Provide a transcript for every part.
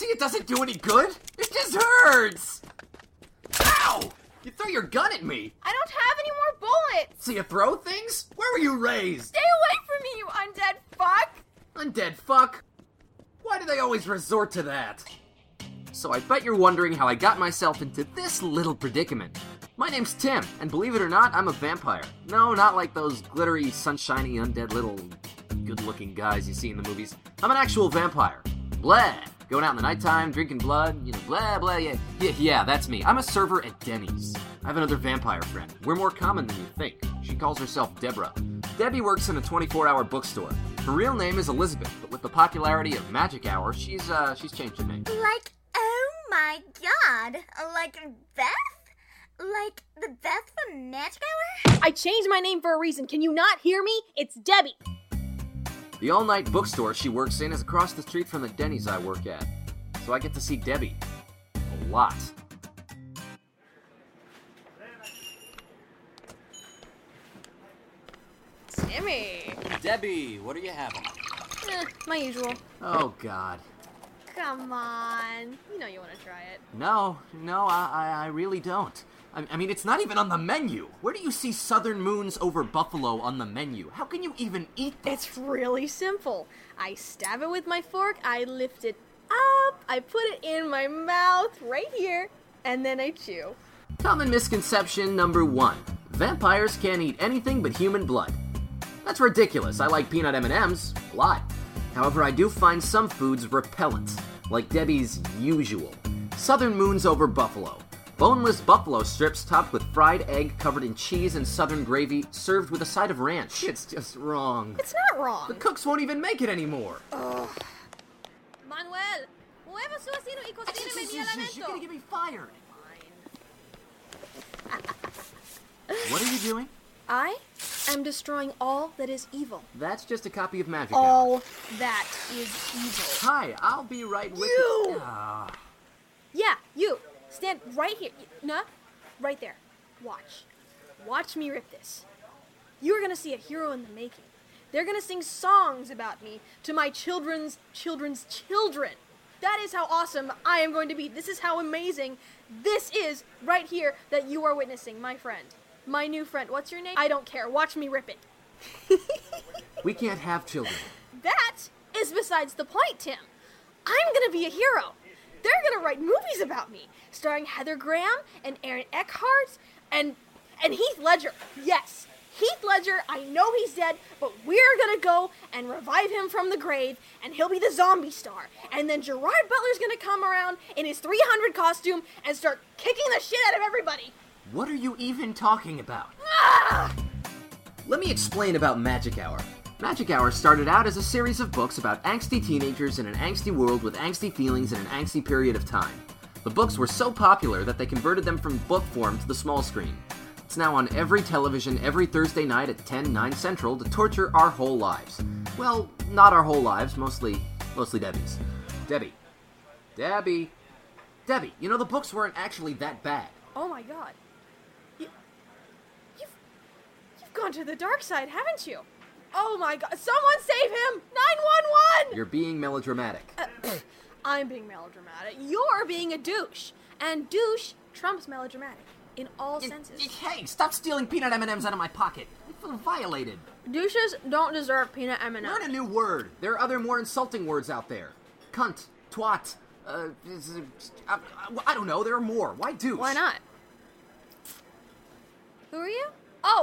See, it doesn't do any good. It just hurts. Ow! You threw your gun at me. I don't have any more bullets. So you throw things? Where were you raised? Stay away from me, you undead fuck. Undead fuck? Why do they always resort to that? So I bet you're wondering how I got myself into this little predicament. My name's Tim, and believe it or not, I'm a vampire. No, not like those glittery, sunshiny, undead little good-looking guys you see in the movies. I'm an actual vampire. Blah! Going out in the nighttime, drinking blood, blah, blah, yeah, that's me. I'm a server at Denny's. I have another vampire friend. We're more common than you think. She calls herself Deborah. Debbie works in a 24-hour bookstore. Her real name is Elizabeth, but with the popularity of Magic Hour, she's changed her name. Like, oh my god, like Beth? Like the Beth from Magic Hour? I changed my name for a reason. Can you not hear me? It's Debbie. The all-night bookstore she works in is across the street from the Denny's I work at. So I get to see Debbie. A lot. Timmy. Debbie, what are you having? My usual. Oh, God. Come on. You know you want to try it. No, I really don't. I mean, it's not even on the menu. Where do you see Southern Moons over Buffalo on the menu? How can you even eat that? It's really simple. I stab it with my fork, I lift it up, I put it in my mouth right here, and then I chew. Common misconception number 1. Vampires can't eat anything but human blood. That's ridiculous. I like peanut M&Ms a lot. However, I do find some foods repellent, like Debbie's usual. Southern Moons over Buffalo. Boneless buffalo strips topped with fried egg covered in cheese and southern gravy, served with a side of ranch. It's just wrong. It's not wrong. The cooks won't even make it anymore. Ugh. Manuel, mueva su asino y cocíneme mi elemento. You're gonna get me fired. What are you doing? I am destroying all that is evil. That's just a copy of Magic Hour. All that is evil. Hi, I'll be right with You! Ah. Yeah, you. Stand right here. No, right there. Watch. Watch me rip this. You're gonna see a hero in the making. They're gonna sing songs about me to my children's children's children. That is how awesome I am going to be. This is how amazing this is right here that you are witnessing, my friend. My new friend. What's your name? I don't care. Watch me rip it. We can't have children. That is besides the point, Tim. I'm gonna be a hero. They're gonna write movies about me, starring Heather Graham and Aaron Eckhart and Heath Ledger. Yes, Heath Ledger, I know he's dead, but we're gonna go and revive him from the grave, and he'll be the zombie star. And then Gerard Butler's gonna come around in his 300 costume and start kicking the shit out of everybody. What are you even talking about? Ah! Let me explain about Magic Hour. Magic Hour started out as a series of books about angsty teenagers in an angsty world with angsty feelings in an angsty period of time. The books were so popular that they converted them from book form to the small screen. It's now on every television every Thursday night at 10, 9 Central to torture our whole lives. Well, not our whole lives, mostly Debbie's. Debbie, you know the books weren't actually that bad. Oh my god. You've gone to the dark side, haven't you? Oh my god, someone save him! 911! You're being melodramatic. I'm being melodramatic. You're being a douche. And douche trumps melodramatic. In all senses. Hey, stop stealing peanut M&Ms out of my pocket. I feel violated. Douches don't deserve peanut M&Ms. Learn a new word. There are other more insulting words out there. Cunt, twat, I don't know, there are more. Why douche? Why not? Who are you?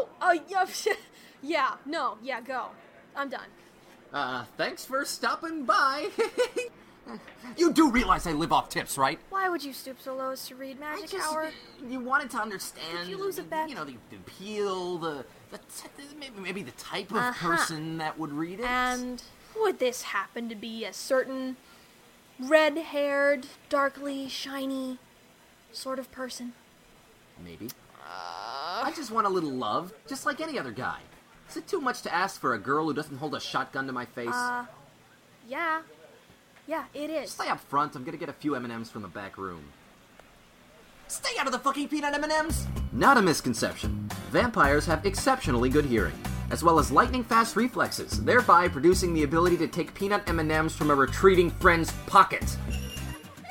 Yeah, go. I'm done. Thanks for stopping by. You do realize I live off tips, right? Why would you stoop so low as to read Magic Hour? You wanted to understand. Did you lose a bet? You know, the appeal, maybe the type of person that would read it. And would this happen to be a certain red-haired, darkly shiny sort of person? Maybe. I just want a little love, just like any other guy. Is it too much to ask for a girl who doesn't hold a shotgun to my face? Yeah. Yeah, it is. Stay up front. I'm gonna get a few M&Ms from the back room. Stay out of the fucking peanut M&Ms! Not a misconception. Vampires have exceptionally good hearing, as well as lightning-fast reflexes, thereby producing the ability to take peanut M&Ms from a retreating friend's pocket.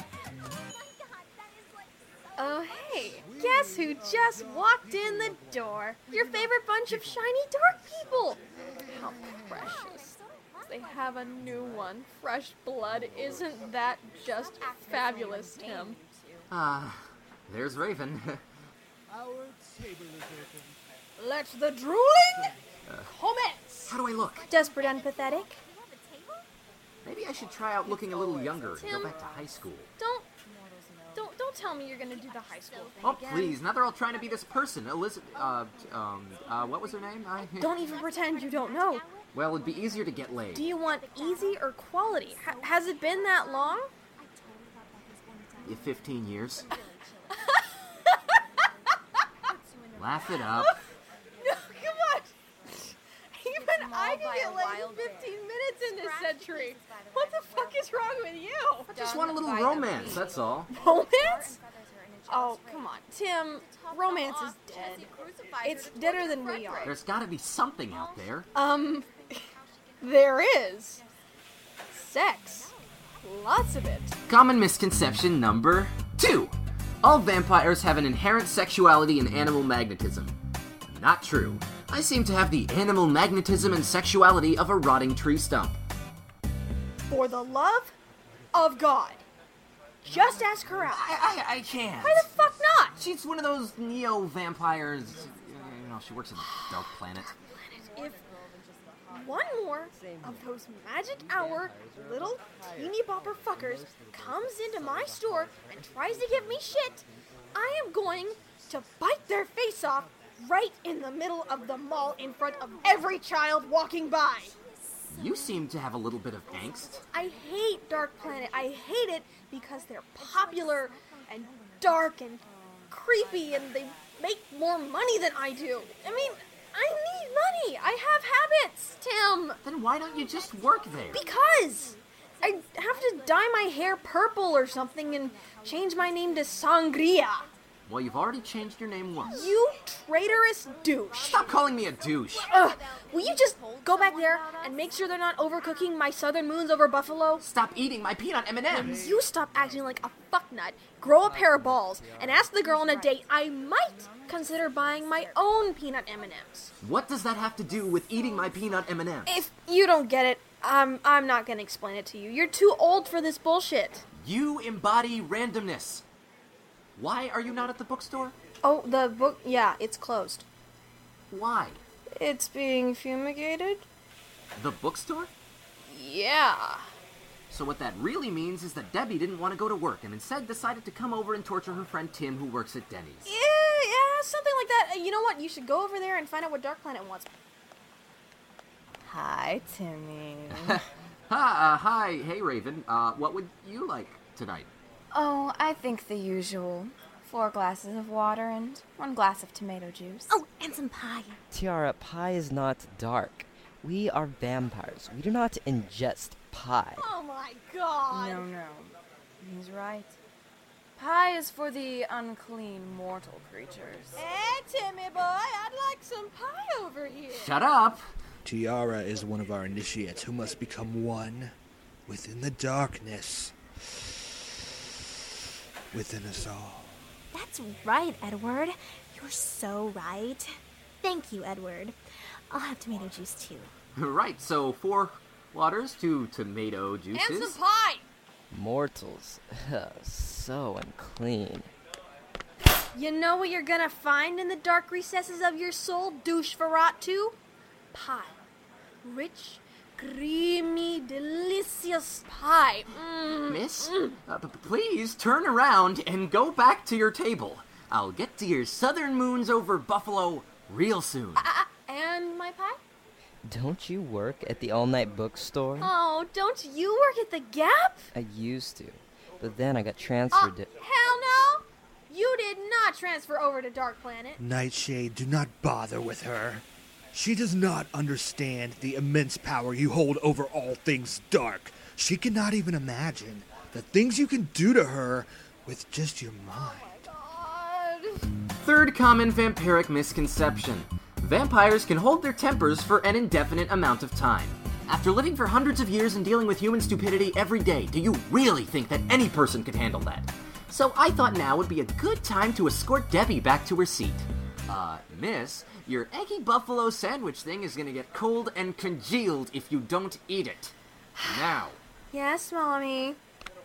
Guess who just walked in the door? Your favorite bunch of shiny dark people. How precious. They have a new one. Fresh blood. Isn't that just fabulous, Tim? There's Raven. Our table is open. Let the drooling commence. How do I look? Desperate and pathetic. Maybe I should try out looking a little younger and Tim. go back to high school. Don't tell me you're gonna do the high school thing Oh, again. please. Now they're all trying to be this person. Elizabeth, what was her name? Don't even pretend you don't know. Well, it'd be easier to get laid. Do you want easy or quality? Has it been that long? 15 years. Laugh it up. No, come on. Even I can get laid in 15 minutes in this century. What the fuck is wrong with you? I just want a little romance, that's all. Romance? Oh, come on. Tim, romance is dead. It's deader than we are. There's gotta be something out there. There is. Sex. Lots of it. Common misconception number 2. All vampires have an inherent sexuality and animal magnetism. Not true. I seem to have the animal magnetism and sexuality of a rotting tree stump. For the love of God. Just ask her out. I can't. Why the fuck not? She's one of those neo-vampires. You know, she works at the Dark Planet. If one more of those magic hour little teeny bopper fuckers comes into my store and tries to give me shit, I am going to bite their face off right in the middle of the mall in front of every child walking by. You seem to have a little bit of angst. I hate Dark Planet. I hate it because they're popular and dark and creepy and they make more money than I do. I mean, I need money. I have habits, Tim. Then why don't you just work there? Because I have to dye my hair purple or something and change my name to Sangria. Well, you've already changed your name once. You traitorous douche. Stop calling me a douche. Ugh, will you just go back there and make sure they're not overcooking my Southern Moons over Buffalo? Stop eating my peanut M&Ms. You stop acting like a fucknut, grow a pair of balls, and ask the girl on a date I might consider buying my own peanut M&Ms. What does that have to do with eating my peanut M&Ms? If you don't get it, I'm not gonna explain it to you. You're too old for this bullshit. You embody randomness. Why are you not at the bookstore? Oh, the book, yeah, it's closed. Why? It's being fumigated? The bookstore? Yeah. So what that really means is that Debbie didn't want to go to work and instead decided to come over and torture her friend Tim who works at Denny's. Yeah, something like that. You know what? You should go over there and find out what Dark Planet wants. Hi, Timmy. Hi, hey Raven. What would you like tonight? Oh, I think the usual. 4 glasses of water and 1 glass of tomato juice. Oh, and some pie. Tiara, pie is not dark. We are vampires. We do not ingest pie. Oh my god. No. He's right. Pie is for the unclean mortal creatures. Hey, Timmy boy, I'd like some pie over here. Shut up! Tiara is one of our initiates who must become one within the darkness. Within us all. That's right, Edward. You're so right. Thank you, Edward. I'll have tomato juice too. Right, so 4 waters, 2 tomato And juices. some pie. Mortals. So unclean. You know what you're gonna find in the dark recesses of your soul, douche Ferratu? Pie. Rich, creamy, delicious pie. Miss, please turn around and go back to your table. I'll get to your Southern Moons over Buffalo real soon. And my pie? Don't you work at the all-night bookstore? Oh, don't you work at the Gap? I used to, but then I got transferred to... Hell no! You did not transfer over to Dark Planet. Nightshade, do not bother with her. She does not understand the immense power you hold over all things dark. She cannot even imagine the things you can do to her with just your mind. God. Third common vampiric misconception. Vampires can hold their tempers for an indefinite amount of time. After living for hundreds of years and dealing with human stupidity every day, do you really think that any person could handle that? So I thought now would be a good time to escort Debbie back to her seat. Miss, your eggy buffalo sandwich thing is gonna get cold and congealed if you don't eat it. Now. Yes, Mommy.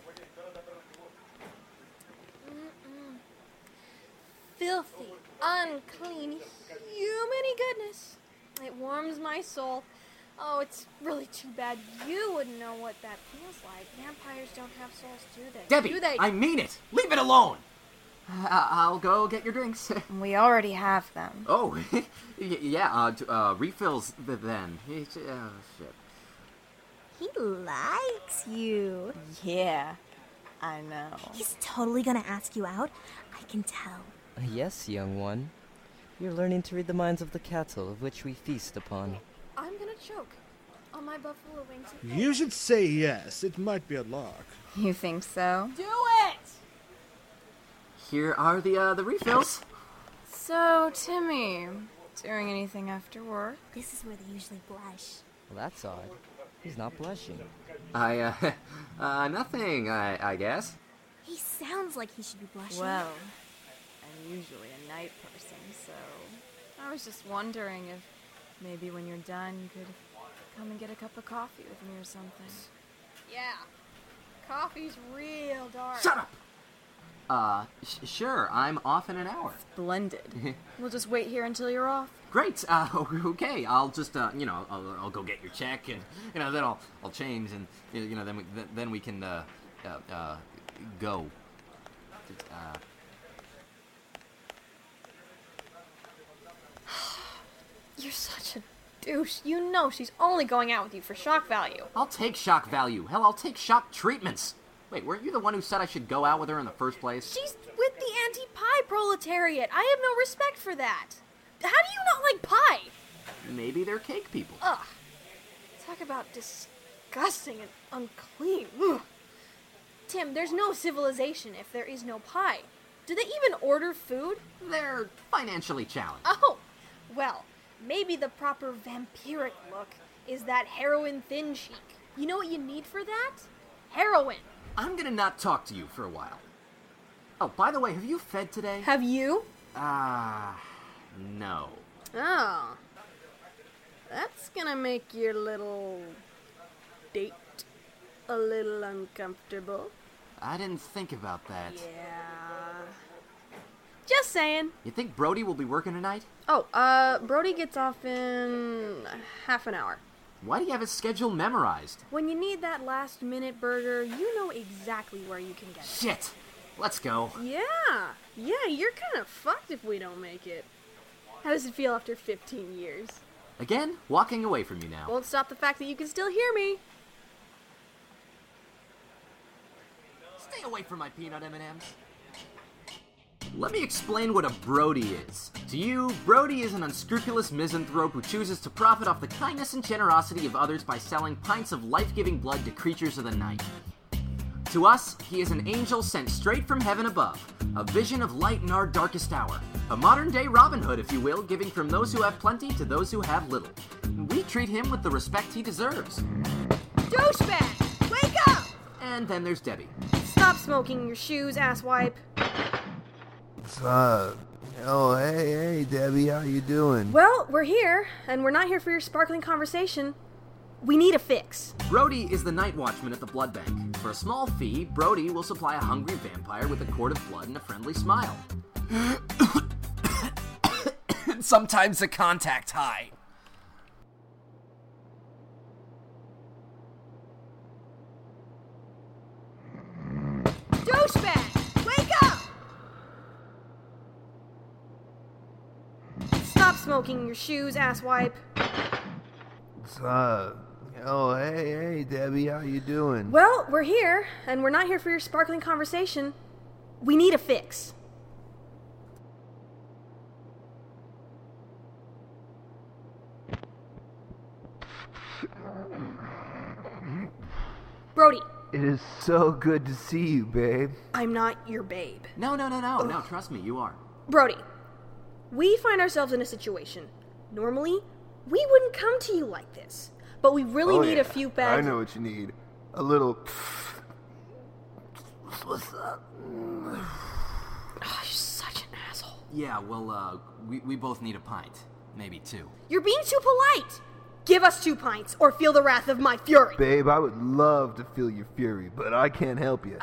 Filthy, unclean, humany goodness. It warms my soul. Oh, it's really too bad you wouldn't know what that feels like. Vampires don't have souls, do they? Debbie, Do they? I mean it. Leave it alone. I'll go get your drinks. We already have them. Oh, yeah, refills then. Shit. He likes you. Yeah, I know. He's totally gonna ask you out. I can tell. Yes, young one. You're learning to read the minds of the cattle of which we feast upon. I'm gonna choke on my buffalo wings. You should say yes. It might be a lark. You think so? Do it! Here are the refills. So, Timmy, doing anything after work? This is where they usually blush. Well, that's odd. He's not blushing. Nothing, I guess. He sounds like he should be blushing. Well, I'm usually a night person, so I was just wondering if maybe when you're done you could come and get a cup of coffee with me or something. Yeah. Coffee's real dark. Shut up! Sure, I'm off in an hour. Splendid. We'll just wait here until you're off. Great, okay, I'll just, I'll go get your check, and, then I'll change, and, then we can, go. You're such a douche. You know she's only going out with you for shock value. I'll take shock value. Hell, I'll take shock treatments. Wait, weren't you the one who said I should go out with her in the first place? She's with the anti-pie proletariat. I have no respect for that. How do you not like pie? Maybe they're cake people. Ugh. Talk about disgusting and unclean. Ugh. Tim, there's no civilization if there is no pie. Do they even order food? They're financially challenged. Oh, well, maybe the proper vampiric look is that heroin thin chic. You know what you need for that? Heroin. I'm gonna not talk to you for a while. Oh, by the way, have you fed today? Have you? No. Oh. That's gonna make your little date a little uncomfortable. I didn't think about that. Yeah. Just saying. You think Brody will be working tonight? Oh, Brody gets off in half an hour. Why do you have his schedule memorized? When you need that last-minute burger, you know exactly where you can get it. Shit! Let's go. Yeah, you're kind of fucked if we don't make it. How does it feel after 15 years? Again, walking away from you now. Won't stop the fact that you can still hear me. Stay away from my peanut M&Ms. Let me explain what a Brody is. To you, Brody is an unscrupulous misanthrope who chooses to profit off the kindness and generosity of others by selling pints of life-giving blood to creatures of the night. To us, he is an angel sent straight from heaven above, a vision of light in our darkest hour, a modern-day Robin Hood, if you will, giving from those who have plenty to those who have little. We treat him with the respect he deserves. Douchebag! Wake up! And then there's Debbie. Stop smoking your shoes, asswipe. What's up? Oh, hey, Debbie, how you doing? Well, we're here, and we're not here for your sparkling conversation. We need a fix. Brody is the night watchman at the blood bank. For a small fee, Brody will supply a hungry vampire with a quart of blood and a friendly smile. Sometimes a contact high. Douchebag! Wake up! Stop smoking your shoes, asswipe. What's up? Oh, hey, Debbie, how you doing? Well, we're here, and we're not here for your sparkling conversation. We need a fix. Brody. It is so good to see you, babe. I'm not your babe. No, trust me, you are. Brody, we find ourselves in a situation. Normally, we wouldn't come to you like this. But we really need a few bags. I know what you need. A little... What's up? Oh, you're such an asshole. Yeah, well, we both need a pint. Maybe 2. You're being too polite. Give us 2 pints, or feel the wrath of my fury. Babe, I would love to feel your fury, but I can't help you.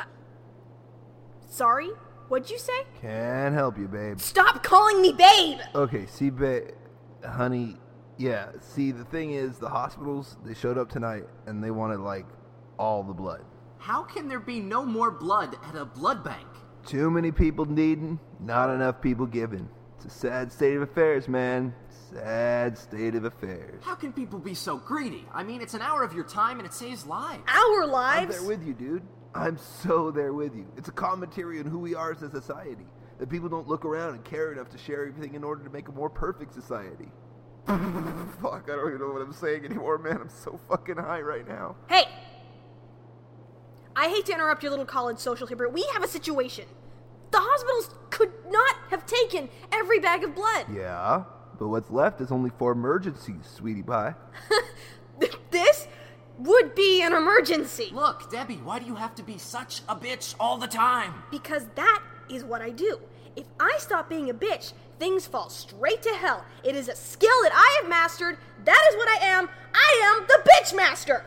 Sorry? What'd you say? Can't help you, babe. Stop calling me babe! Okay, see, honey, yeah, see, the thing is, the hospitals, they showed up tonight, and they wanted, all the blood. How can there be no more blood at a blood bank? Too many people needing, not enough people giving. It's a sad state of affairs, man. Sad state of affairs. How can people be so greedy? I mean, it's an hour of your time and it saves lives. Our I'm lives? there with you, dude. I'm so there with you. It's a commentary on who we are as a society. That people don't look around and care enough to share everything in order to make a more perfect society. Fuck, I don't even know what I'm saying anymore, man. I'm so fucking high right now. Hey! I hate to interrupt your little college social here, but we have a situation. The hospitals could not have taken every bag of blood. Yeah, but what's left is only for emergencies, sweetie pie. This would be an emergency. Look, Debbie, why do you have to be such a bitch all the time? Because that is what I do. If I stop being a bitch, things fall straight to hell. It is a skill that I have mastered. That is what I am. I am the bitch master.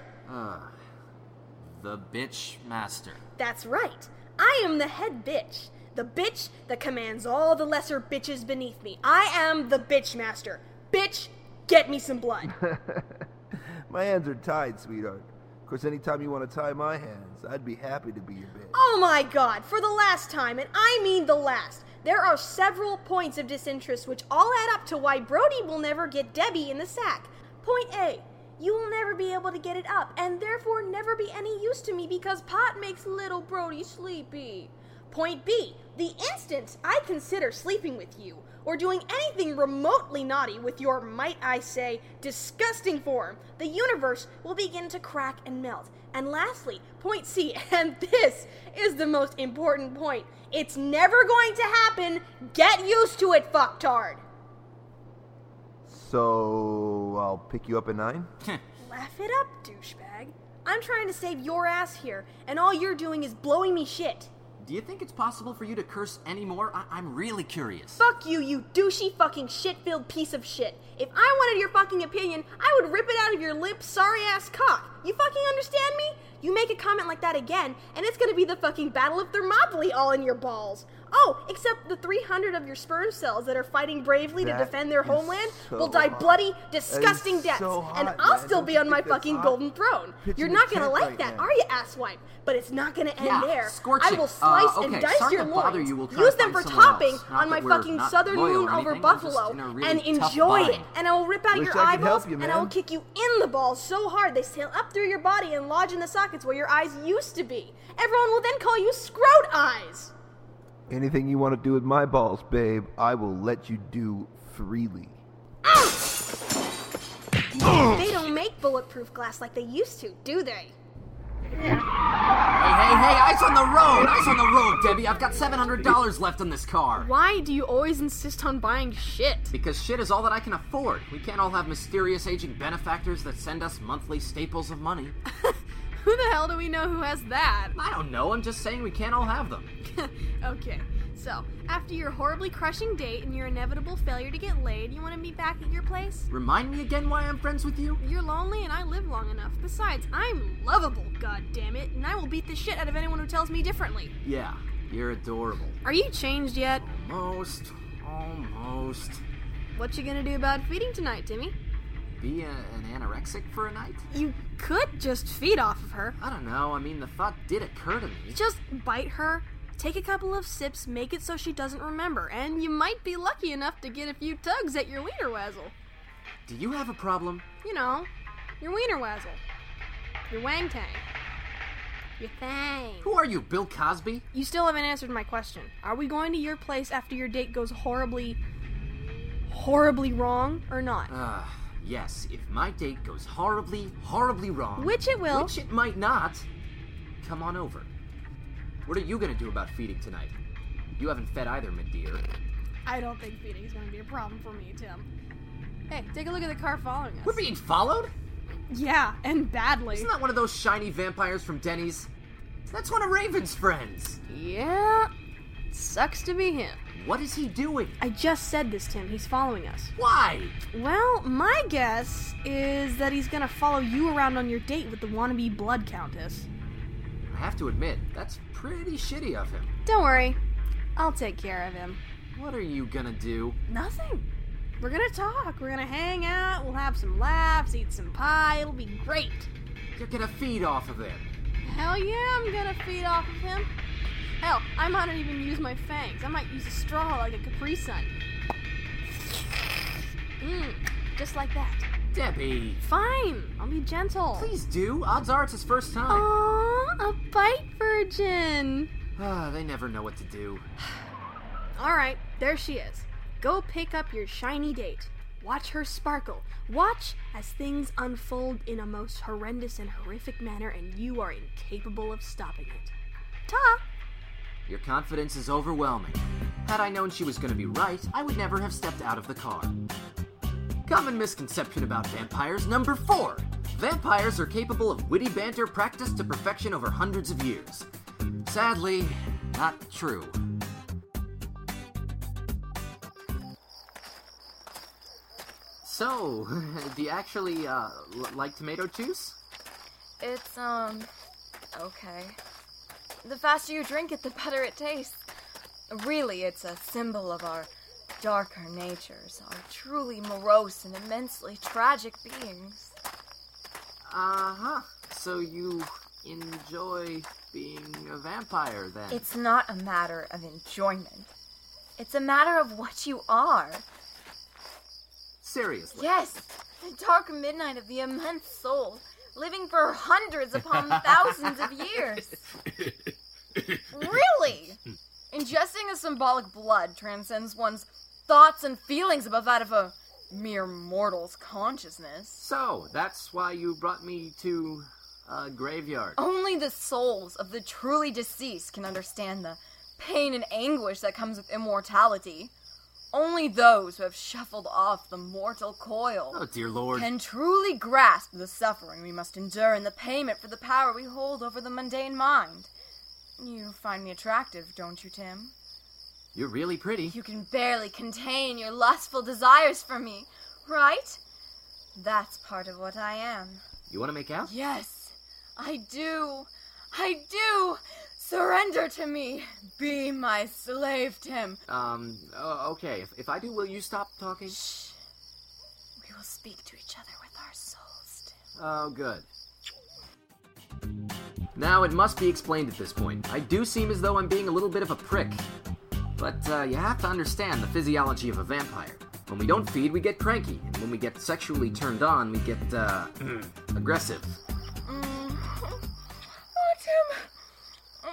The bitch master. That's right. I am the head bitch. The bitch that commands all the lesser bitches beneath me. I am the bitch master. Bitch, get me some blood. My hands are tied, sweetheart. Of course, anytime you want to tie my hands, I'd be happy to be your bitch. Oh my god, for the last time, and I mean the last. There are several points of disinterest which all add up to why Brody will never get Debbie in the sack. Point A. You will never be able to get it up, and therefore never be any use to me because pot makes little Brody sleepy. Point B. The instant I consider sleeping with you, or doing anything remotely naughty with your, might I say, disgusting form, the universe will begin to crack and melt. And lastly, point C, and this is the most important point, it's never going to happen. Get used to it, fucktard. So, I'll pick you up at 9? Laugh it up, douchebag. I'm trying to save your ass here, and all you're doing is blowing me shit. Do you think it's possible for you to curse anymore? I'm really curious. Fuck you, you douchey fucking shit-filled piece of shit. If I wanted your fucking opinion, I would rip it out of your limp, sorry-ass cock. You fucking understand me? You make a comment like that again, and it's gonna be the fucking Battle of Thermopylae all in your balls. Oh, except the 300 of your sperm cells that are fighting bravely to defend their homeland will die bloody, disgusting deaths, and I'll still be on my fucking golden throne. You're not gonna like that, are you, asswipe? But it's not gonna end there. Scorching. I will slice and dice your loins, use them for topping on my fucking southern moon over buffalo, and enjoy it. And I will rip out your eyeballs, and I will kick you in the balls so hard they sail up through your body and lodge in the sockets where your eyes used to be. Everyone will then call you Scrote Eyes. Anything you want to do with my balls, babe, I will let you do freely. They don't make bulletproof glass like they used to, do they? Hey, eyes on the road! Eyes on the road, Debbie! I've got $700 left in this car! Why do you always insist on buying shit? Because shit is all that I can afford. We can't all have mysterious aging benefactors that send us monthly staples of money. Who the hell do we know who has that? I don't know, I'm just saying we can't all have them. Okay, so, after your horribly crushing date and your inevitable failure to get laid, you want to be back at your place? Remind me again why I'm friends with you? You're lonely and I live long enough. Besides, I'm lovable, goddammit, and I will beat the shit out of anyone who tells me differently. Yeah, you're adorable. Are you changed yet? Almost. What you gonna do about feeding tonight, Timmy? Be an anorexic for a night? You could just feed off of her. I don't know, I mean, the thought did occur to me. Just bite her, take a couple of sips, make it so she doesn't remember, and you might be lucky enough to get a few tugs at your wiener wazzle. Do you have a problem? You know, your wiener wazzle. Your wang tang. Your thang. Who are you, Bill Cosby? You still haven't answered my question. Are we going to your place after your date goes horribly wrong, or not? Yes, if my date goes horribly wrong. Which it will. Which it might not. Come on over. What are you gonna do about feeding tonight? You haven't fed either, my dear. I don't think feeding is gonna be a problem for me, Tim. Hey, take a look at the car following us. We're being followed? Yeah, and badly. Isn't that one of those shiny vampires from Denny's? That's one of Raven's friends. Yeah, sucks to be him. What is he doing? I just said this, Tim. He's following us. Why? Well, my guess is that he's gonna follow you around on your date with the wannabe blood countess. I have to admit, that's pretty shitty of him. Don't worry. I'll take care of him. What are you gonna do? Nothing. We're gonna talk. We're gonna hang out. We'll have some laughs, eat some pie. It'll be great. You're gonna feed off of him. Hell yeah, I'm gonna feed off of him. Hell, I might not even use my fangs. I might use a straw like a Capri Sun. Just like that. Debbie. Fine, I'll be gentle. Please do. Odds are it's his first time. Aww, a bite virgin. They never know what to do. Alright, there she is. Go pick up your shiny date. Watch her sparkle. Watch as things unfold in a most horrendous and horrific manner, and you are incapable of stopping it. Ta! Your confidence is overwhelming. Had I known she was going to be right, I would never have stepped out of the car. Common misconception about vampires number 4. Vampires are capable of witty banter practiced to perfection over hundreds of years. Sadly, not true. So, do you actually, like tomato juice? It's, okay. The faster you drink it, the better it tastes. Really, it's a symbol of our darker natures, our truly morose and immensely tragic beings. Uh-huh. So you enjoy being a vampire, then? It's not a matter of enjoyment. It's a matter of what you are. Seriously? Yes, the dark midnight of the immense soul, living for hundreds upon thousands of years. Really? Ingesting a symbolic blood transcends one's thoughts and feelings above that of a mere mortal's consciousness. So, that's why you brought me to a graveyard. Only the souls of the truly deceased can understand the pain and anguish that comes with immortality. Only those who have shuffled off the mortal coil Oh, dear Lord. can truly grasp the suffering we must endure and the payment for the power we hold over the mundane mind. You find me attractive, don't you, Tim? You're really pretty. You can barely contain your lustful desires for me, right? That's part of what I am. You want to make out? Yes, I do. I do. Surrender to me. Be my slave, Tim. Okay. If I do, will you stop talking? Shh. We will speak to each other with our souls, Tim. Oh, good. Now, it must be explained at this point. I do seem as though I'm being a little bit of a prick. But, you have to understand the physiology of a vampire. When we don't feed, we get cranky. And when we get sexually turned on, we get, aggressive. Oh, Tim.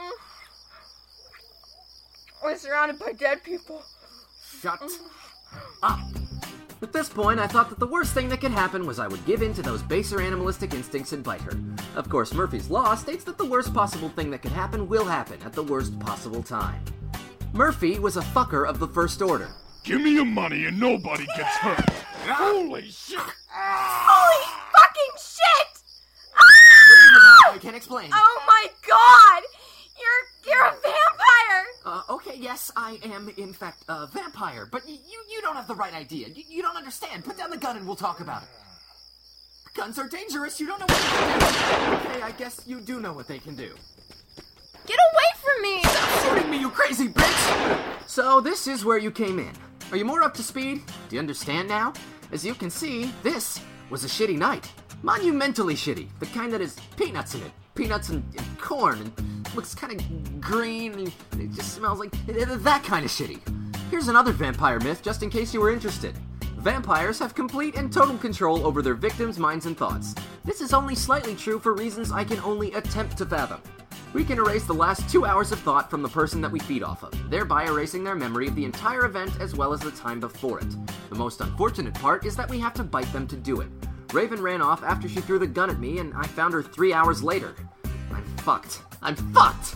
We're surrounded by dead people. Shut up. At this point, I thought that the worst thing that could happen was I would give in to those baser animalistic instincts and bite her. Of course, Murphy's Law states that the worst possible thing that could happen will happen at the worst possible time. Murphy was a fucker of the first order. Give me your money and nobody gets hurt. Holy shit! Holy fucking shit! I can't explain. Oh my god! You're a vampire! Okay, yes, I am, in fact, a vampire, but you don't have the right idea. You don't understand. Put down the gun and we'll talk about it. Guns are dangerous. You don't know what they can do. Okay, I guess you do know what they can do. Get away from me! Stop shooting me, you crazy bitch! So, this is where you came in. Are you more up to speed? Do you understand now? As you can see, this was a shitty night. Monumentally shitty. The kind that has peanuts in it. Peanuts and corn, and looks kind of green, and it just smells like that kind of shitty. Here's another vampire myth, just in case you were interested. Vampires have complete and total control over their victims' minds and thoughts. This is only slightly true for reasons I can only attempt to fathom. We can erase the last 2 hours of thought from the person that we feed off of, thereby erasing their memory of the entire event as well as the time before it. The most unfortunate part is that we have to bite them to do it. Raven ran off after she threw the gun at me, and I found her 3 hours later. I'm fucked. I'm fucked!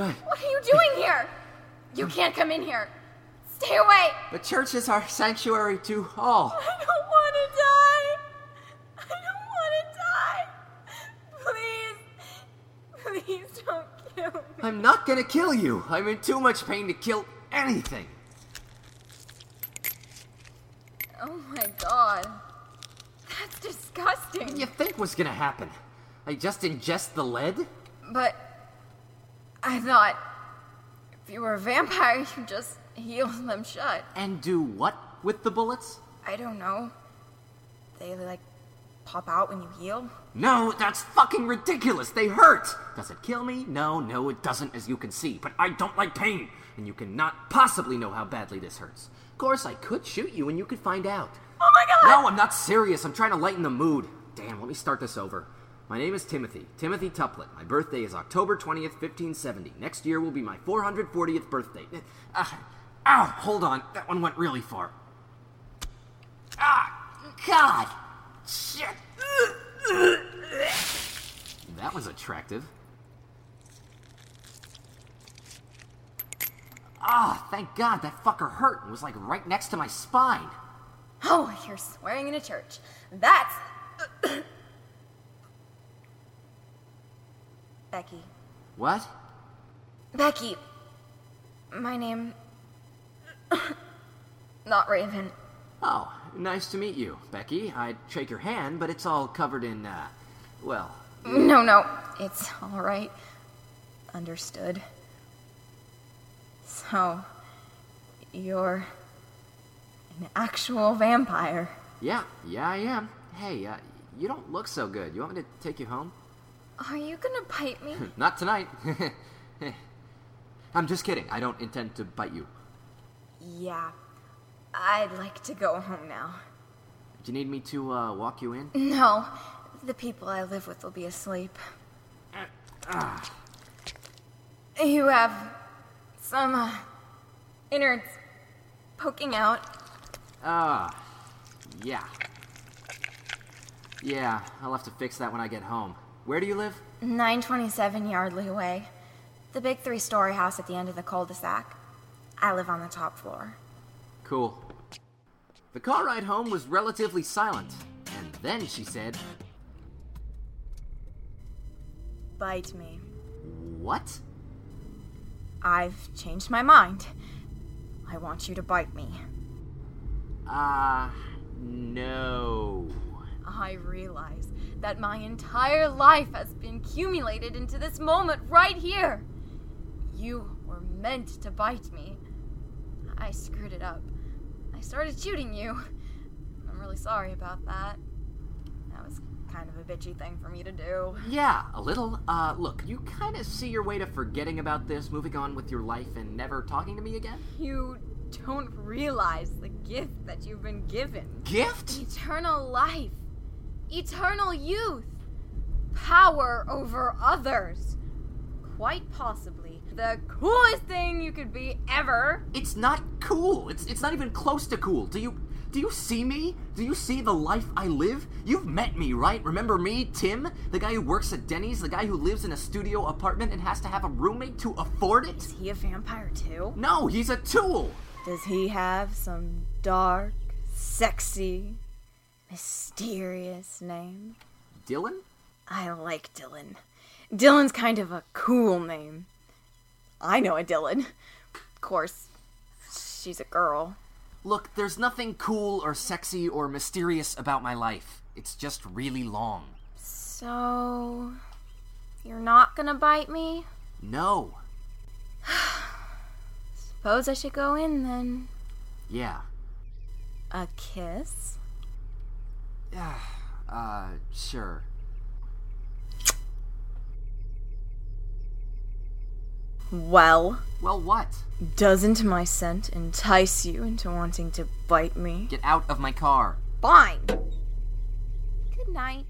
What are you doing here? You can't come in here. Stay away. The church is our sanctuary to all. I don't want to die. I don't want to die. Please don't kill me. I'm not gonna kill you. I'm in too much pain to kill anything. Oh my god. That's disgusting. What do you think was gonna happen? I just ingest the lead? But I thought if you were a vampire, you just heal them shut. And do what with the bullets? I don't know. They, like, pop out when you heal? No, that's fucking ridiculous. They hurt. Does it kill me? No, it doesn't, as you can see. But I don't like pain, and you cannot possibly know how badly this hurts. Of course, I could shoot you, and you could find out. Oh my god! No, I'm not serious. I'm trying to lighten the mood. Damn, let me start this over. My name is Timothy Tuplet. My birthday is October 20th, 1570. Next year will be my 440th birthday. Hold on. That one went really far. God! Shit! That was attractive. Thank God, that fucker hurt. It was like right next to my spine. Oh, you're swearing in a church. That's... Becky. What? Becky. My name... Not Raven. Oh, nice to meet you, Becky. I'd shake your hand, but it's all covered in, well... No, it's all right. Understood. So, you're an actual vampire. Yeah, I am. Hey, you don't look so good. You want me to take you home? Are you gonna bite me? Not tonight. I'm just kidding. I don't intend to bite you. Yeah, I'd like to go home now. Do you need me to, walk you in? No, the people I live with will be asleep. You have some, innards poking out. Yeah. Yeah, I'll have to fix that when I get home. Where do you live? 927 Yardley Way. The big 3-story house at the end of the cul-de-sac. I live on the top floor. Cool. The car ride home was relatively silent, and then she said... Bite me. What? I've changed my mind. I want you to bite me. No. I realize that my entire life has been accumulated into this moment right here. You were meant to bite me. I screwed it up. I started shooting you. I'm really sorry about that. That was kind of a bitchy thing for me to do. Yeah, a little. Look, you kind of see your way to forgetting about this, moving on with your life, and never talking to me again? You don't realize the gift that you've been given. Gift? Eternal life. Eternal youth. Power over others. Quite possibly the coolest thing you could be ever. It's not cool. It's not even close to cool. Do you see me? Do you see the life I live? You've met me, right? Remember me, Tim? The guy who works at Denny's? The guy who lives in a studio apartment and has to have a roommate to afford it? Is he a vampire too? No, he's a tool. Does he have some dark, sexy, mysterious name? Dylan? I like Dylan. Dylan's kind of a cool name. I know a Dylan. Of course, she's a girl. Look, there's nothing cool or sexy or mysterious about my life. It's just really long. So, you're not gonna bite me? No. Suppose I should go in then. Yeah. A kiss? Sure. Well? Well, what? Doesn't my scent entice you into wanting to bite me? Get out of my car. Fine. Good night.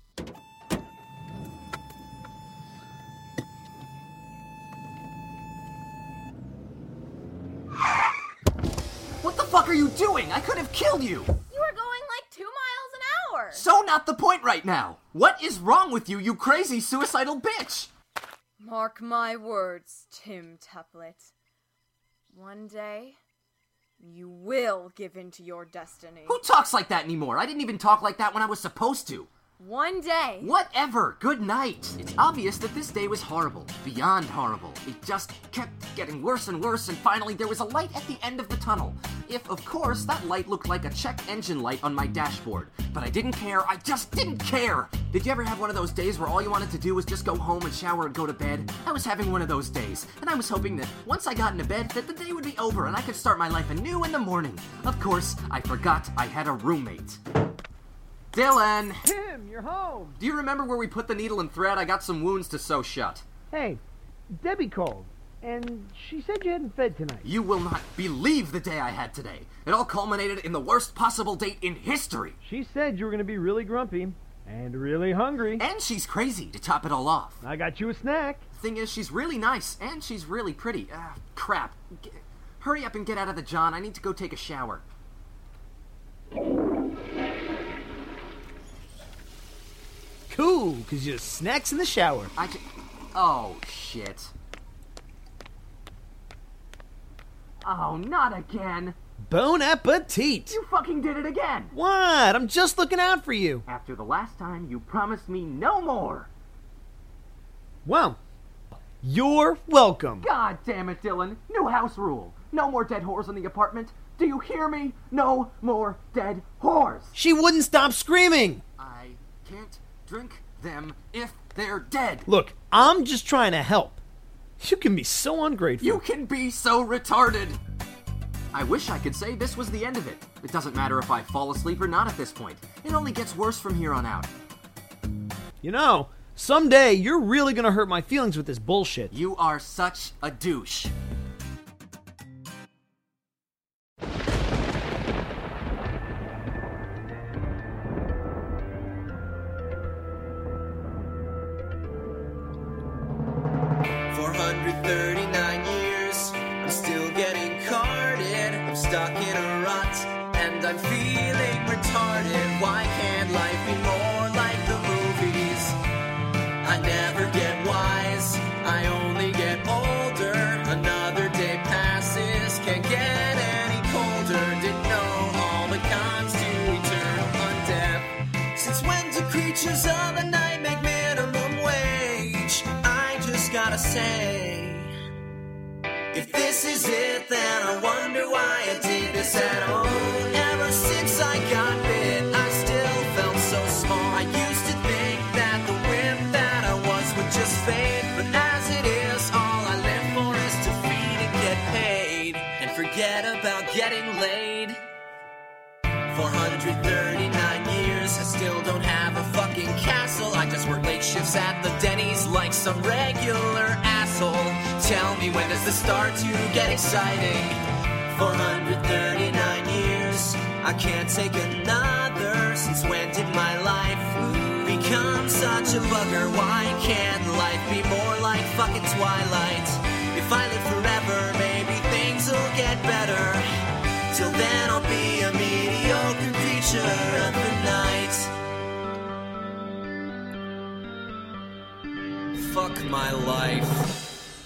What the fuck are you doing? I could have killed you. You were going like 2 miles an hour. So not the point right now. What is wrong with you, you crazy suicidal bitch? Mark my words, Tim Tuplet. One day, you will give in to your destiny. Who talks like that anymore? I didn't even talk like that when I was supposed to. One day. Whatever. Good night. It's obvious that this day was horrible. Beyond horrible. It just kept getting worse and worse, and finally there was a light at the end of the tunnel. If, of course, that light looked like a check engine light on my dashboard. But I didn't care. I just didn't care. Did you ever have one of those days where all you wanted to do was just go home and shower and go to bed? I was having one of those days, and I was hoping that once I got into bed that the day would be over and I could start my life anew in the morning. Of course, I forgot I had a roommate. Dylan! Tim, you're home! Do you remember where we put the needle and thread? I got some wounds to sew shut. Hey, Debbie called, and she said you hadn't fed tonight. You will not believe the day I had today. It all culminated in the worst possible date in history. She said you were going to be really grumpy and really hungry. And she's crazy, to top it all off. I got you a snack. Thing is, she's really nice, and she's really pretty. Crap. Hurry up and get out of the John. I need to go take a shower. Cool, because your snack's in the shower. Oh, shit. Oh, not again. Bon appetit. You fucking did it again. What? I'm just looking out for you. After the last time, you promised me no more. Well, you're welcome. God damn it, Dylan. New house rule. No more dead whores in the apartment. Do you hear me? No more dead whores. She wouldn't stop screaming. I can't drink them if they're dead. Look, I'm just trying to help. You can be so ungrateful. You can be so retarded. I wish I could say this was the end of it. It doesn't matter if I fall asleep or not at this point. It only gets worse from here on out. You know, someday you're really gonna hurt my feelings with this bullshit. You are such a douche. Stuck in a rut, and I'm feeling retarded. Why can't life be more like the movies? I never get wise, I only get older. Another day passes, can't get any colder. Didn't know all the cons to eternal undeath. Since when do creatures of the night make minimum wage? I just gotta say, if this is it, then I wonder why I did this at all. Ever since I got bit, I still felt so small. I used to think that the wimp that I was would just fade, but as it is, all I live for is to feed and get paid, and forget about getting laid. 439 years, I still don't have a fucking castle. I just work late shifts at the Denny's like some regular asshole. Tell me, when does this start to get exciting? 439 years, I can't take another. Since when did my life become such a bugger? Why can't life be more like fucking Twilight? If I live forever, maybe things will get better. Till then I'll be a mediocre creature of the night. Fuck my life.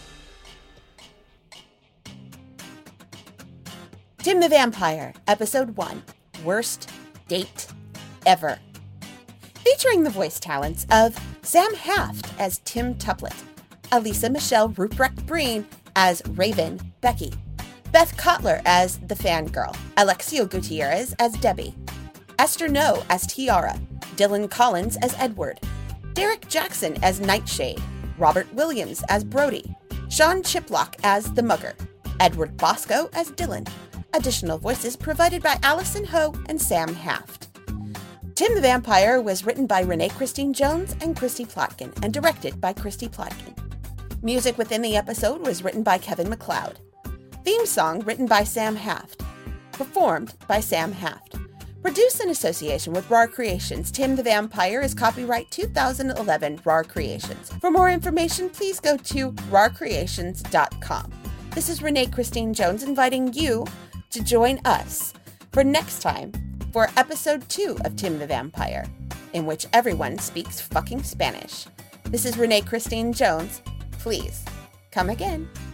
Tim the Vampire, Episode 1, Worst Date Ever. Featuring the voice talents of Sam Haft as Tim Tuplet, Elisa Michelle Ruprecht Breen as Raven Becky, Beth Kotler as the Fangirl, Alexio Gutierrez as Debbie, Esther No as Tiara, Dylan Collins as Edward, Derek Jackson as Nightshade, Robert Williams as Brody, Sean Chiplock as the Mugger, Edward Bosco as Dylan. Additional voices provided by Allison Ho and Sam Haft. Tim the Vampire was written by Renee Christine Jones and Christy Plotkin and directed by Christy Plotkin. Music within the episode was written by Kevin MacLeod. Theme song written by Sam Haft. Performed by Sam Haft. Produced in association with RAR Creations, Tim the Vampire is copyright 2011 RAR Creations. For more information, please go to rarcreations.com. This is Renee Christine Jones inviting you to join us for next time for episode 2 of Tim the Vampire, in which everyone speaks fucking Spanish. This is Renee Christine Jones, Please, come again.